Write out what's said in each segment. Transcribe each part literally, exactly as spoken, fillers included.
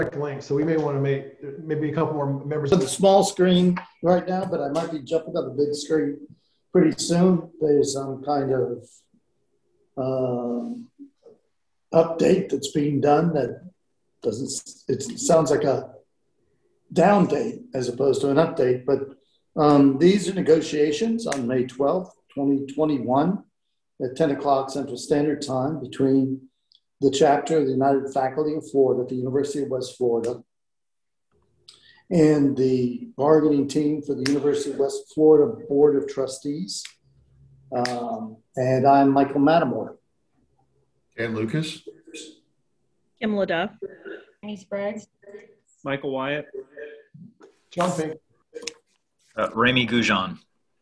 link, so we may want to make maybe a couple more members. On the small screen right now, but I might be jumping on the big screen pretty soon. There's some kind of um, update that's being done that doesn't, it sounds like a down date as opposed to an update, but um, these are negotiations on May twelfth, twenty twenty-one at ten o'clock Central Standard Time between the chapter of the United Faculty of Florida at the University of West Florida and the bargaining team for the University of West Florida Board of Trustees. Um, and I'm Michael Mattamore. And Lucas. Kim LaDuff. Annie Sprague. Michael Wyatt. John Pink. Uh, Remy Goujon.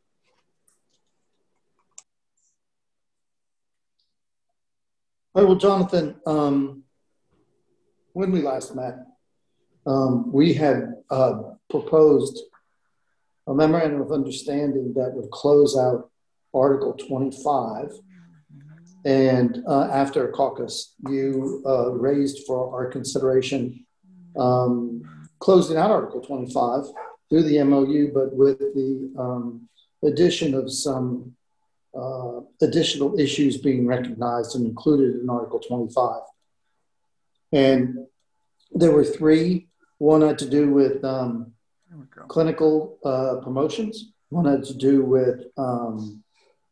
All right, well, Jonathan, um, when we last met, um, we had uh, proposed a memorandum of understanding that would close out Article twenty-five. And uh, after a caucus, you uh, raised for our consideration um, closing out Article twenty-five through the M O U, but with the um, addition of some uh, additional issues being recognized and included in Article twenty-five. And there were three. One had to do with um, clinical uh, promotions. One had to do with um,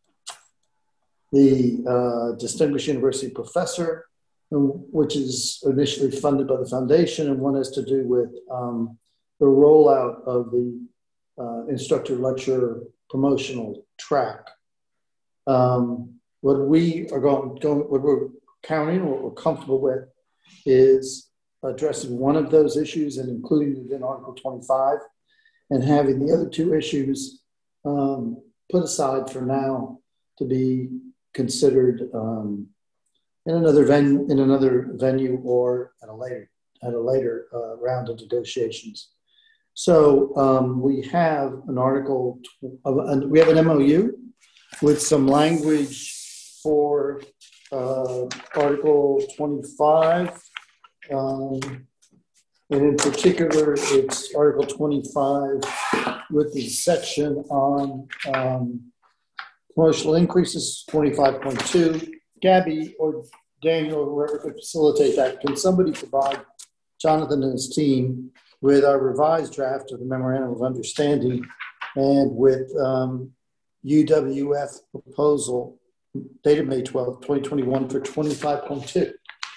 the uh, Distinguished University Professor, which is initially funded by the foundation, and one has to do with um, the rollout of the uh, instructor lecturer promotional track. Um, what we are going, going, what we're counting, what we're comfortable with, is addressing one of those issues and including it in Article twenty-five, and having the other two issues um, put aside for now to be considered um, in another venue, in another venue, or at a later at a later uh, round of negotiations. So um, we have an article, uh, we have an M O U with some language for uh, Article twenty-five, um, and in particular, it's Article twenty-five with the section on um, promotional increases, twenty-five point two. Gabby or Daniel, or whoever could facilitate that, can somebody provide Jonathan and his team with our revised draft of the Memorandum of Understanding and with um, U W F proposal dated May twelfth, twenty twenty-one for twenty-five point two.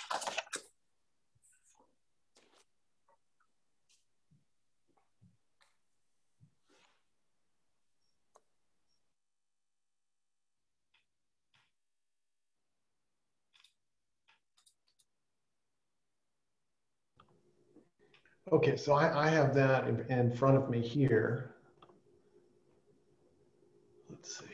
Okay, so I, I have that in, in front of me here. Let's see.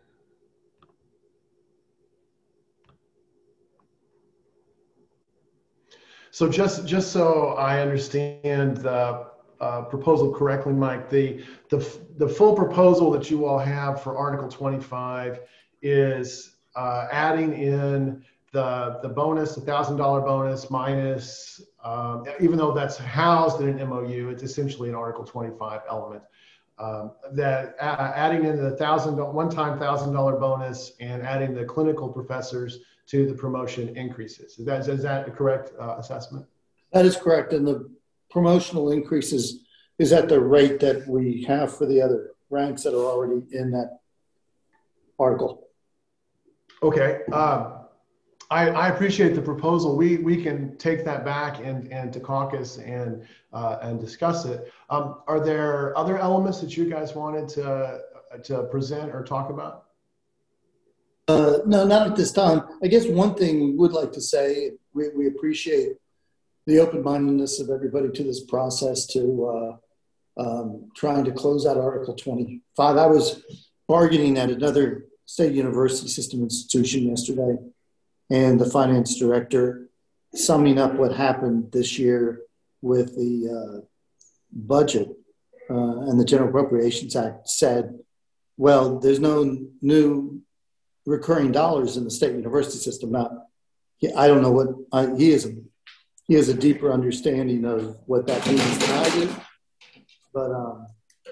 So just, just so I understand the uh, proposal correctly, Mike, the, the, the full proposal that you all have for Article twenty-five is uh, adding in the, the bonus, the one thousand dollar bonus minus, um, even though that's housed in an M O U, it's essentially an Article twenty-five element. Um, that uh, adding in the thousand one-time one thousand dollar bonus and adding the clinical professors to the promotion increases. Is that, is that a correct uh, assessment? That is correct. And the promotional increases is at the rate that we have for the other ranks that are already in that article. Okay. Um, I, I appreciate the proposal. We we can take that back and, and to caucus and uh, and discuss it. Um, are there other elements that you guys wanted to to present or talk about? Uh, no, not at this time. I guess one thing we would like to say, we, we appreciate the open-mindedness of everybody to this process to uh, um, trying to close out Article twenty-five. I was bargaining at another state university system institution yesterday, and the finance director summing up what happened this year with the uh, budget uh, and the General Appropriations Act said, well, there's no new recurring dollars in the state university system. Now, he, I don't know what, I, he is a, he has a deeper understanding of what that means than I do. But um,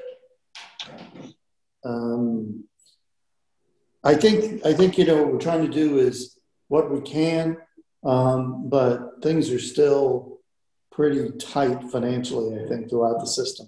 um, I think I think you know what we're trying to do is what we can, um, but things are still pretty tight financially, I think, throughout the system.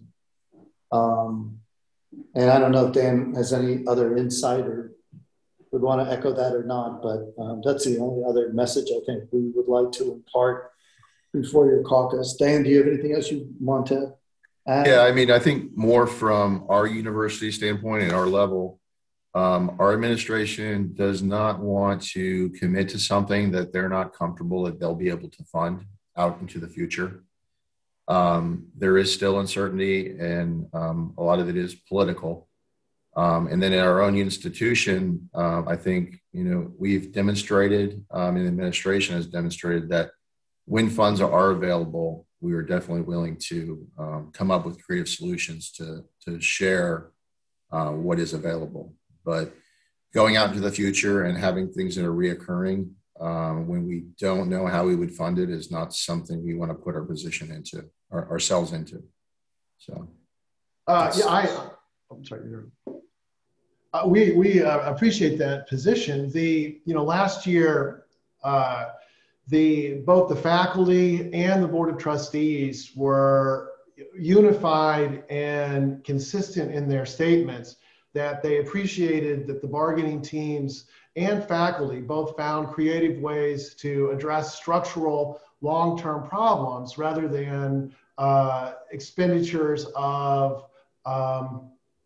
Um, and I don't know if Dan has any other insight or would want to echo that or not, but um, that's the only other message I think we would like to impart before your caucus. Dan, do you have anything else you want to add? Yeah, I mean, I think more from our university standpoint and our level, um, our administration does not want to commit to something that they're not comfortable that they'll be able to fund out into the future. Um, there is still uncertainty, and um, a lot of it is political. Um, and then in our own institution, um, I think, you know, we've demonstrated, um, and the administration has demonstrated that when funds are available, we are definitely willing to um, come up with creative solutions to, to share uh, what is available. But going out into the future and having things that are reoccurring um, when we don't know how we would fund it is not something we want to put our position into, or ourselves into. So, Uh, yeah, I, I'm sorry. Uh, we we uh, appreciate that position. The you know last year, uh, the both the faculty and the board of trustees were unified and consistent in their statements that they appreciated that the bargaining teams and faculty both found creative ways to address structural long-term problems rather than uh, expenditures of um,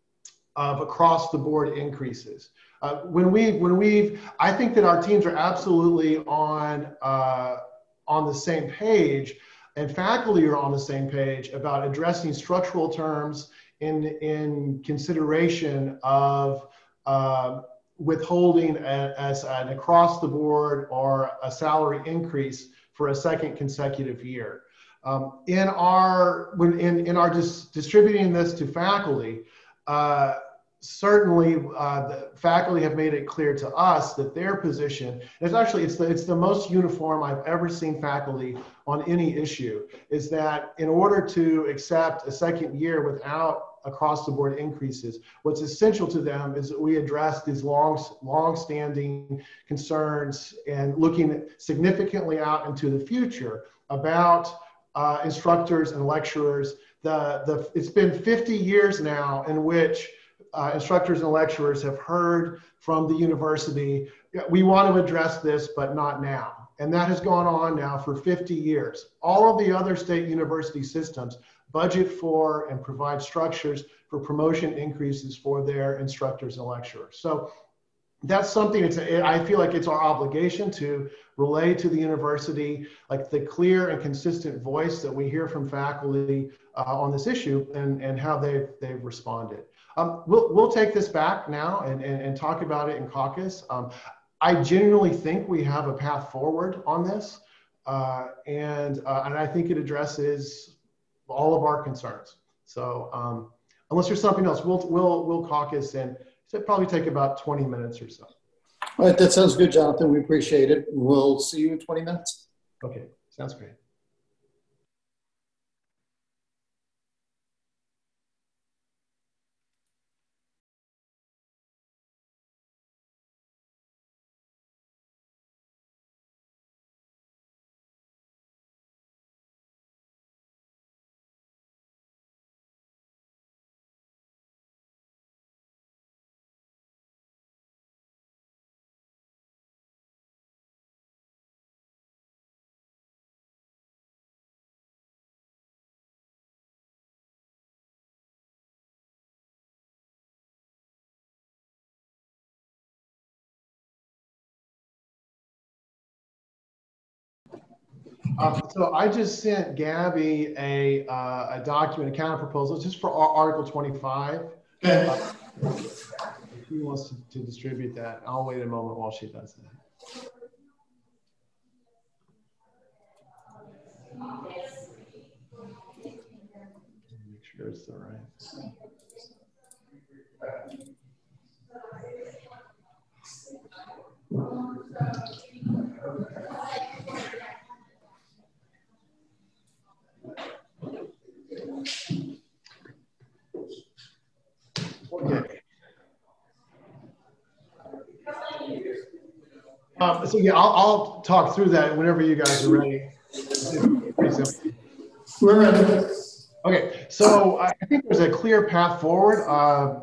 of across the board increases. Uh, when we, when we've, I think that our teams are absolutely on, uh, on the same page, and faculty are on the same page about addressing structural terms in, in consideration of uh, withholding a, as an across the board or a salary increase for a second consecutive year. Um, in our, when in, in our dis distributing this to faculty, uh, certainly uh, the faculty have made it clear to us that their position is actually, it's the, it's the most uniform I've ever seen faculty on any issue, is that in order to accept a second year without across the board increases, what's essential to them is that we address these long, long-standing concerns and looking significantly out into the future about uh, instructors and lecturers. The, the, it's been fifty years now in which Uh, instructors and lecturers have heard from the university, we want to address this, but not now. And that has gone on now for fifty years. All of the other state university systems budget for and provide structures for promotion increases for their instructors and lecturers. So that's something, it's a, I feel like it's our obligation to relay to the university, like the clear and consistent voice that we hear from faculty uh, on this issue and, and how they've, they've responded. Um, we'll, we'll take this back now and, and, and talk about it in caucus. Um, I genuinely think we have a path forward on this. Uh, and, uh, and I think it addresses all of our concerns. So um, unless there's something else, we'll, we'll, we'll caucus and it'll probably take about twenty minutes or so. All right, that sounds good, Jonathan. We appreciate it. We'll see you in twenty minutes. Okay, sounds great. Uh, so I just sent Gabby a, uh, a document, a counter proposal, just for Article twenty-five. Okay. Uh, if she wants to, to distribute that, I'll wait a moment while she does that. Make sure it's the right. Okay. Um, so yeah, I'll, I'll talk through that whenever you guys are ready. Pretty simple. We're ready. Okay, so I think there's a clear path forward uh,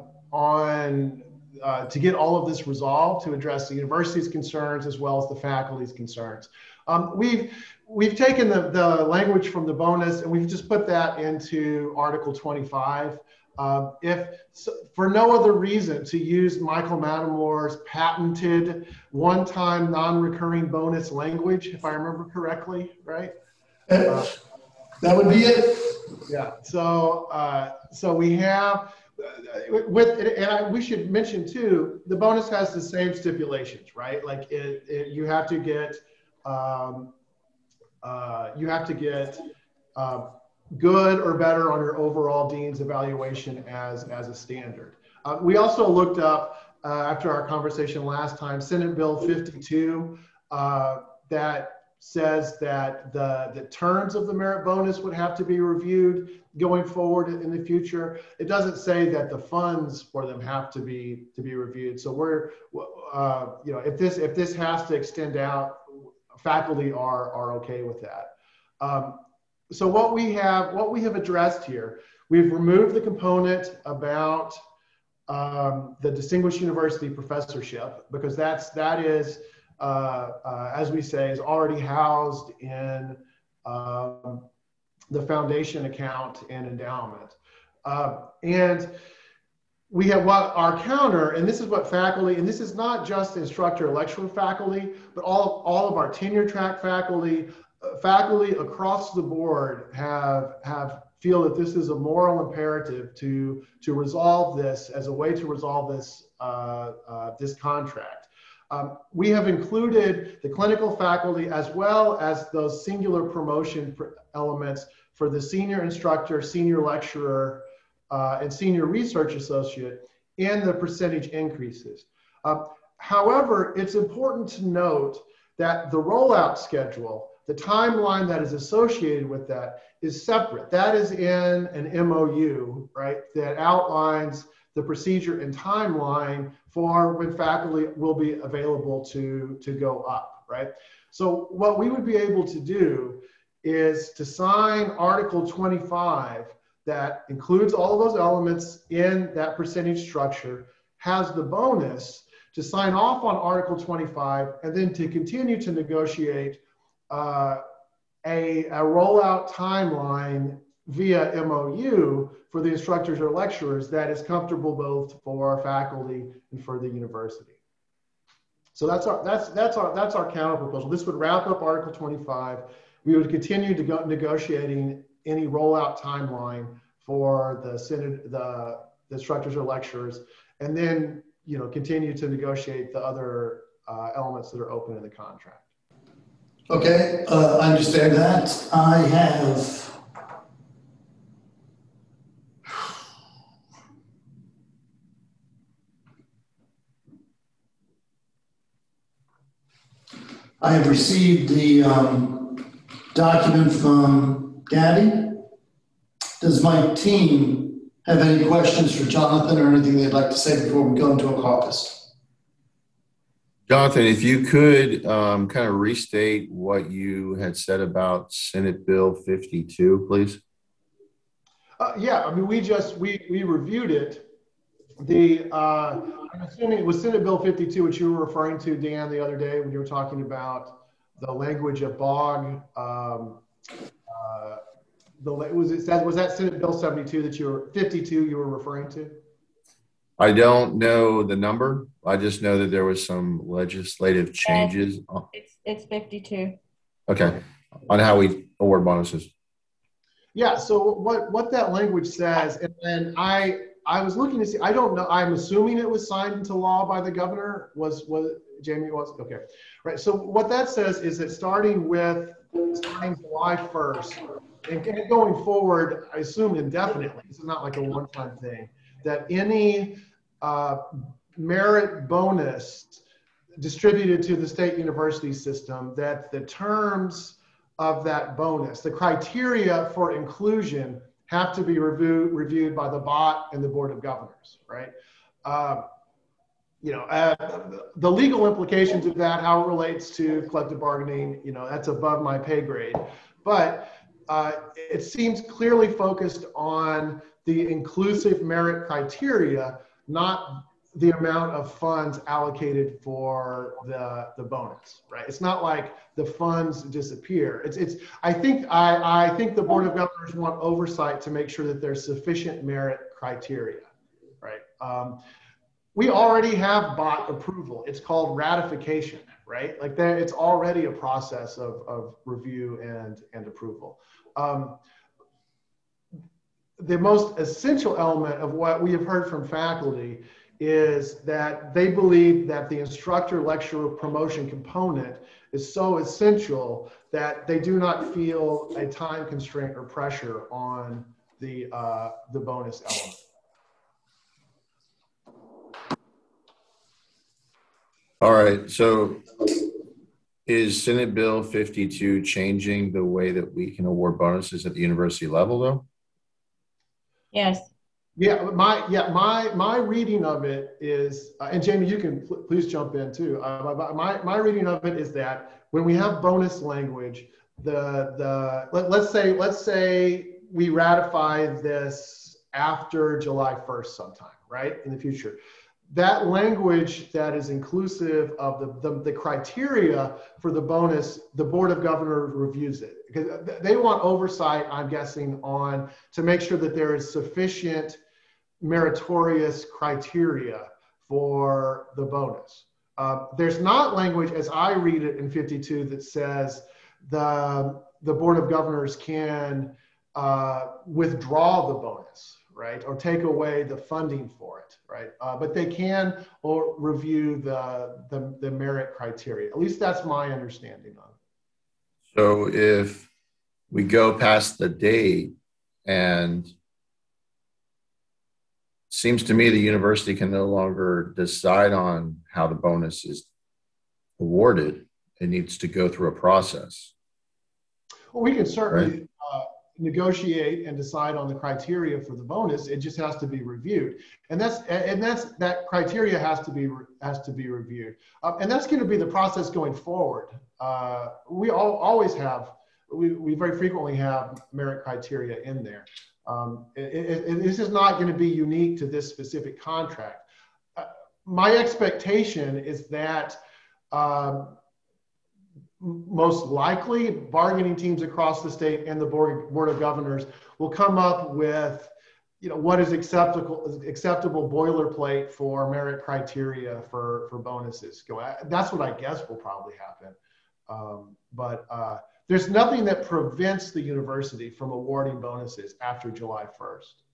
on uh, to get all of this resolved, to address the university's concerns as well as the faculty's concerns. Um, we've we've taken the, the language from the bonus and we've just put that into Article twenty-five. Uh, if so, for no other reason to use Michael Mattamore's patented one-time non-recurring bonus language, if I remember correctly, right? Uh, That would be it. Yeah. So, uh, so we have with, and I, we should mention too, the bonus has the same stipulations, right? Like it, it you have to get, um, uh, you have to get uh, good or better on your overall dean's evaluation as as a standard. Uh, we also looked up uh, after our conversation last time, Senate Bill fifty-two uh, that says that the, the terms of the merit bonus would have to be reviewed going forward in the future. It doesn't say that the funds for them have to be to be reviewed. So we're, uh, you know, if this if this has to extend out, faculty are are okay with that. Um, so what we have what we have addressed here, we've removed the component about um, the Distinguished University Professorship, because that's that is. Uh, uh, as we say, is already housed in um, the foundation account and endowment. Uh, and we have what our counter, and this is what faculty, and this is not just instructor lecturer faculty, but all, all of our tenure track faculty, uh, faculty across the board have, have feel that this is a moral imperative to, to resolve this as a way to resolve this, uh, uh, this contract. Um, we have included the clinical faculty as well as those singular promotion elements for the senior instructor, senior lecturer, uh, and senior research associate in the percentage increases. Uh, however, it's important to note that the rollout schedule, the timeline that is associated with that, is separate. That is in an M O U, right, that outlines the procedure and timeline for when faculty will be available to, to go up, right? So what we would be able to do is to sign Article twenty-five that includes all of those elements in that percentage structure, has the bonus to sign off on Article twenty-five, and then to continue to negotiate uh, a, a rollout timeline via M O U for the instructors or lecturers that is comfortable both for faculty and for the university. So that's our that's that's our that's our counter proposal. This would wrap up Article twenty-five. We would continue to go negotiating any rollout timeline for the Senate, the, the instructors or lecturers, and then you know continue to negotiate the other uh, elements that are open in the contract. Okay, uh, I understand that. I have I have received the um, document from Gabby. Does my team have any questions for Jonathan or anything they'd like to say before we go into a caucus? Jonathan, if you could um, kind of restate what you had said about Senate Bill fifty-two, please. Uh, yeah, I mean, we just, we, we reviewed it. The, uh, I'm assuming it was Senate Bill fifty-two, which you were referring to, Dan, the other day when you were talking about the language of B O G. Um, uh, the, was, it, was that Senate Bill seventy-two that you were, fifty-two you were referring to? I don't know the number. I just know that there was some legislative changes. It's, it's fifty-two. Okay, on how we award bonuses. Yeah, so what, what that language says, and then I, I was looking to see, I don't know, I'm assuming it was signed into law by the governor, was, was Jamie was, okay. Right, so what that says is that starting with, starting July first, and going forward, I assume indefinitely, this is not like a one-time thing, that any uh, merit bonus distributed to the state university system, that the terms of that bonus, the criteria for inclusion have to be review, reviewed by the B O T and the Board of Governors, right? Uh, you know, uh, the legal implications of that, how it relates to collective bargaining, you know, that's above my pay grade. But uh, it seems clearly focused on the inclusive merit criteria, not the amount of funds allocated for the, the bonus, right? It's not like the funds disappear. It's, it's, I think, I, I think the Board of Governors want oversight to make sure that there's sufficient merit criteria, right? Um, we already have B O T approval. It's called ratification, right? Like there, it's already a process of, of review and, and approval. Um, the most essential element of what we have heard from faculty is that they believe that the instructor lecturer promotion component is so essential that they do not feel a time constraint or pressure on the, uh, the bonus element. All right, so is Senate Bill fifty-two changing the way that we can award bonuses at the university level though? Yes. Yeah, my yeah my my reading of it is, uh, and Jamie, you can pl please jump in too. Uh, my my reading of it is that when we have bonus language, the the let, let's say let's say we ratify this after July first sometime, right, in the future. That language that is inclusive of the, the, the criteria for the bonus, the Board of Governors reviews it because they want oversight, I'm guessing, on to make sure that there is sufficient meritorious criteria for the bonus. Uh, there's not language, as I read it in fifty-two, that says the, the Board of Governors can uh, withdraw the bonus, right, or take away the funding for it, right? Uh, but they can or review the, the, the merit criteria. At least that's my understanding of it. So if we go past the date, and seems to me the university can no longer decide on how the bonus is awarded. It needs to go through a process. Well, we can certainly Right. uh, negotiate and decide on the criteria for the bonus. It just has to be reviewed, and that's and that's that criteria has to be has to be reviewed, uh, and that's going to be the process going forward. Uh, we all always have we we very frequently have merit criteria in there. Um, it, it, it, this is not going to be unique to this specific contract. Uh, my expectation is that. Um, most likely bargaining teams across the state and the board, board of governors will come up with, you know, what is acceptable acceptable boilerplate for merit criteria for, for bonuses. That's what I guess will probably happen. Um, but uh, there's nothing that prevents the university from awarding bonuses after July first.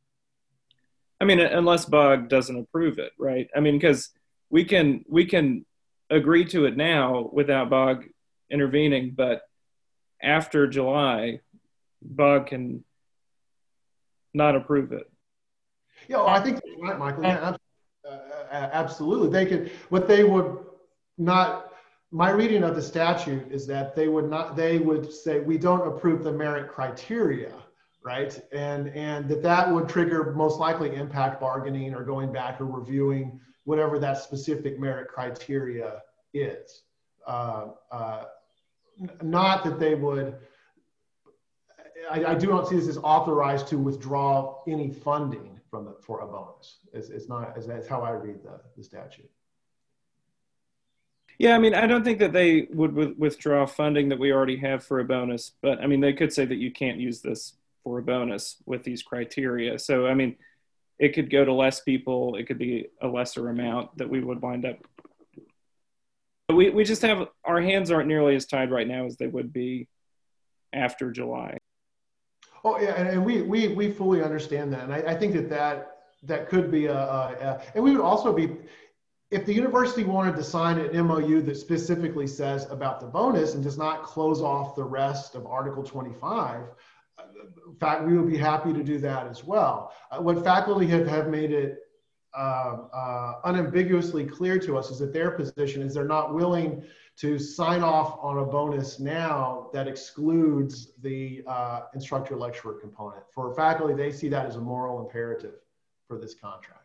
I mean, unless B O G doesn't approve it, right? I mean, because we can, we can agree to it now without B O G intervening, but after July, B O G can not approve it. Yeah, well, I think that's right, Michael. Yeah, uh, absolutely. They could, what they would not, my reading of the statute is that they would not, they would say, we don't approve the merit criteria, right? And, and that that would trigger most likely impact bargaining or going back or reviewing whatever that specific merit criteria is. Uh, uh, not that they would, I, I do not see this as authorized to withdraw any funding from the, for a bonus. It's, it's not, as that's how I read the, the statute. Yeah, I mean, I don't think that they would w- withdraw funding that we already have for a bonus, but I mean, they could say that you can't use this for a bonus with these criteria. So, I mean, it could go to less people. It could be a lesser amount that we would wind up. But we, we just have, our hands aren't nearly as tied right now as they would be after July. Oh yeah, and, and we, we, we fully understand that. And I, I think that that, that could be a, a, a, and we would also be, if the university wanted to sign an M O U that specifically says about the bonus and does not close off the rest of Article twenty-five, in fact, we would be happy to do that as well. Uh, what faculty have, have made it uh, uh, unambiguously clear to us is that their position is they're not willing to sign off on a bonus now that excludes the uh, instructor lecturer component. For faculty, they see that as a moral imperative for this contract.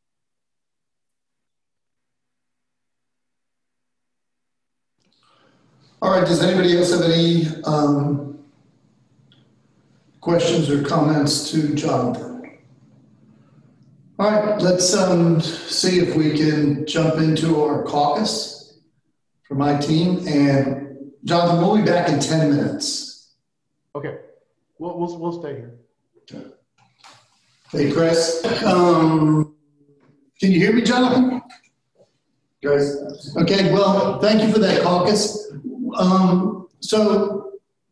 All right, does anybody else have any um, questions or comments to Jonathan? All right, let's um, see if we can jump into our caucus for my team. And Jonathan, we'll be back in ten minutes. Okay, we'll, we'll, we'll stay here. Hey, Chris. Um, can you hear me, Jonathan? Guys. Okay, well, thank you for that caucus. Um, so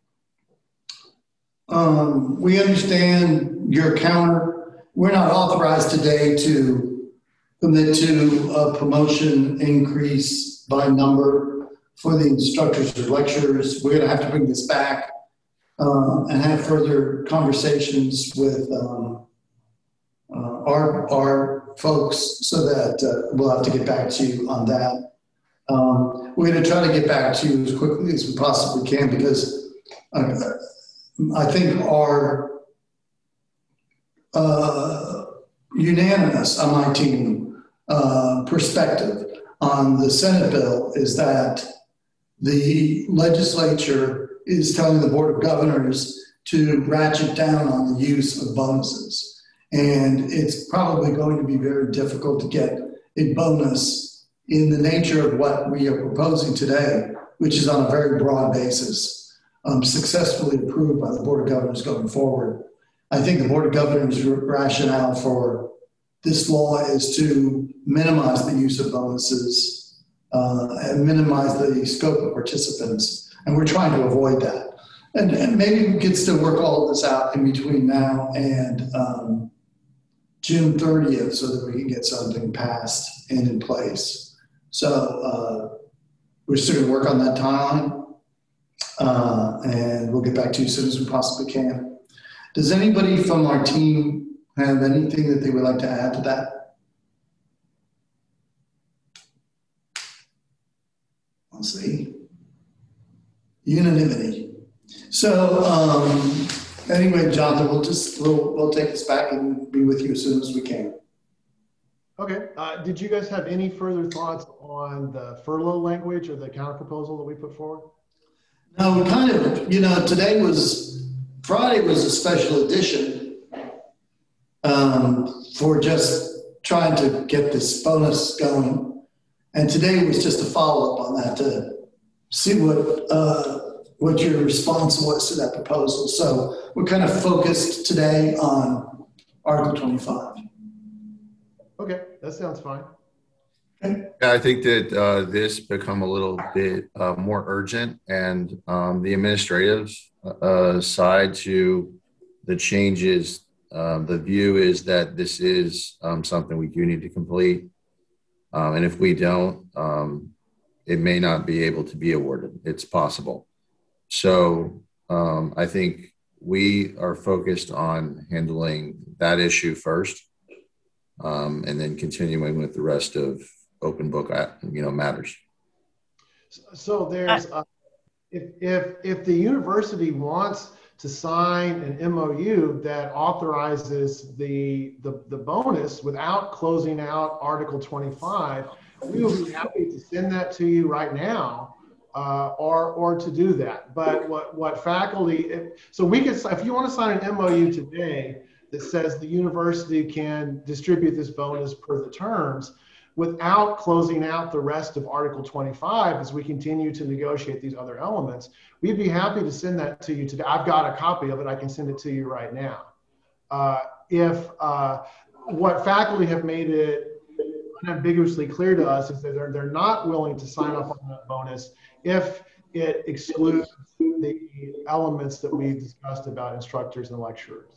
um, we understand your counter. We're not authorized today to commit to a promotion increase by number for the instructors or lecturers. We're going to have to bring this back uh, and have further conversations with um, uh, our, our folks so that uh, we'll have to get back to you on that. Um, we're going to try to get back to you as quickly as we possibly can because uh, I think our uh, unanimous on my team uh, perspective on the Senate bill is that the legislature is telling the Board of Governors to ratchet down on the use of bonuses. And it's probably going to be very difficult to get a bonus in the nature of what we are proposing today, which is on a very broad basis, um, successfully approved by the Board of Governors going forward. I think the Board of Governors' rationale for this law is to minimize the use of bonuses uh, and minimize the scope of participants, and we're trying to avoid that. And, and maybe we could still work all of this out in between now and um, June thirtieth so that we can get something passed and in place. So uh, we're still going to work on that timeline, uh, and we'll get back to you as soon as we possibly can. Does anybody from our team have anything that they would like to add to that? Let's see. Unanimity. So um, anyway, Jonathan, we'll just we'll we'll take this back and be with you as soon as we can. Okay. Uh, did you guys have any further thoughts on the furlough language or the counterproposal that we put forward? No, we kind of, you know, today was, Friday was a special edition um, for just trying to get this bonus going. And today was just a follow-up on that to see what, uh, what your response was to that proposal. So we're kind of focused today on Article twenty-five. Okay, that sounds fine. Yeah, I think that uh, this become a little bit uh, more urgent, and um, the administrative uh, side to the changes, uh, the view is that this is um, something we do need to complete. Um, and if we don't, um, it may not be able to be awarded. It's possible. So um, I think we are focused on handling that issue first. Um, and then continuing with the rest of open book, you know, matters. So there's, uh, if, if, if the university wants to sign an M O U that authorizes the, the, the bonus without closing out Article twenty-five, we will be happy to send that to you right now uh, or, or to do that. But what, what faculty, if, so we could, if you want to sign an M O U today, that says the university can distribute this bonus per the terms without closing out the rest of Article twenty-five as we continue to negotiate these other elements. We'd be happy to send that to you today. I've got a copy of it. I can send it to you right now. Uh, if uh, what faculty have made it unambiguously clear to us is that they're, they're not willing to sign up on that bonus if it excludes the elements that we discussed about instructors and lecturers.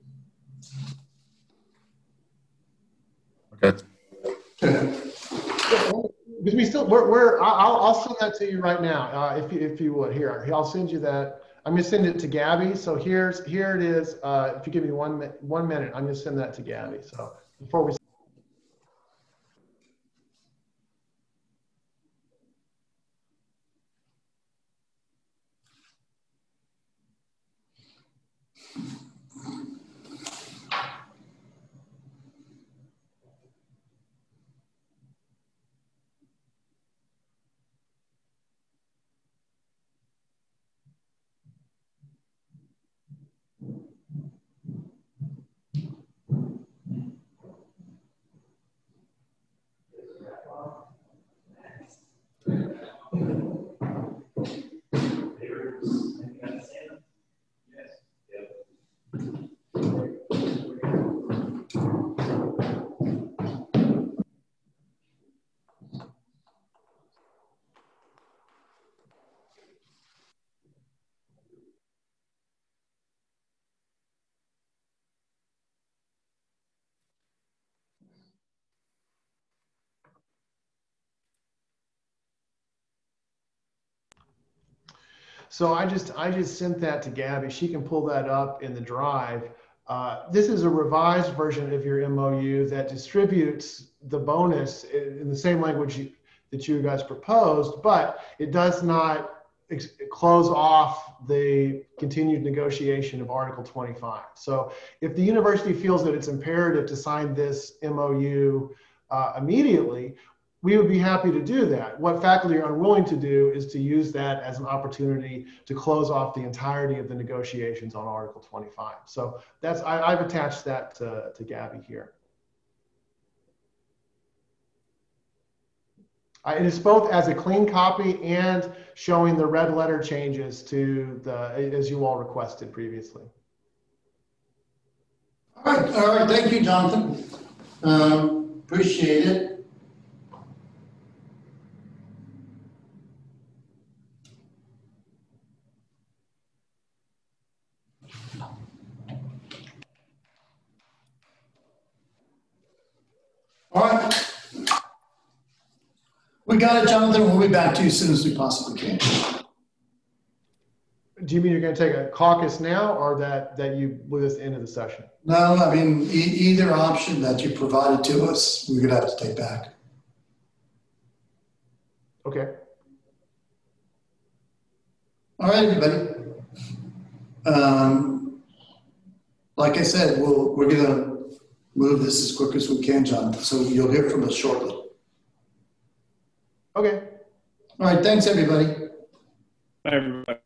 Okay. Because we still, we're, we're I'll, I'll send that to you right now, uh, if you, if you would. Here, I'll send you that. I'm gonna send it to Gabby. So here's, here it is. Uh, if you give me one, one minute, I'm gonna send that to Gabby. So before we. So I just I just sent that to Gabby. She can pull that up in the drive. Uh, this is a revised version of your M O U that distributes the bonus in the same language you, that you guys proposed, but it does not ex- close off the continued negotiation of Article twenty-five. So if the university feels that it's imperative to sign this M O U uh, immediately, we would be happy to do that. What faculty are unwilling to do is to use that as an opportunity to close off the entirety of the negotiations on Article twenty-five. So that's, I, I've attached that to, to Gabby here. Uh, it is both as a clean copy and showing the red letter changes to the, as you all requested previously. All right, all right, thank you, Jonathan. Um, appreciate it. All right. We got it, Jonathan. We'll be back to you as soon as we possibly can. Do you mean you're going to take a caucus now, or that, that you move this into the session? No, I mean, e either option that you provided to us, we're going to have to take back. Okay. All right, everybody. Um, like I said, we'll, we're going to move this as quick as we can, Jonathan. So you'll hear from us shortly. Okay. All right. Thanks, everybody. Bye, everybody.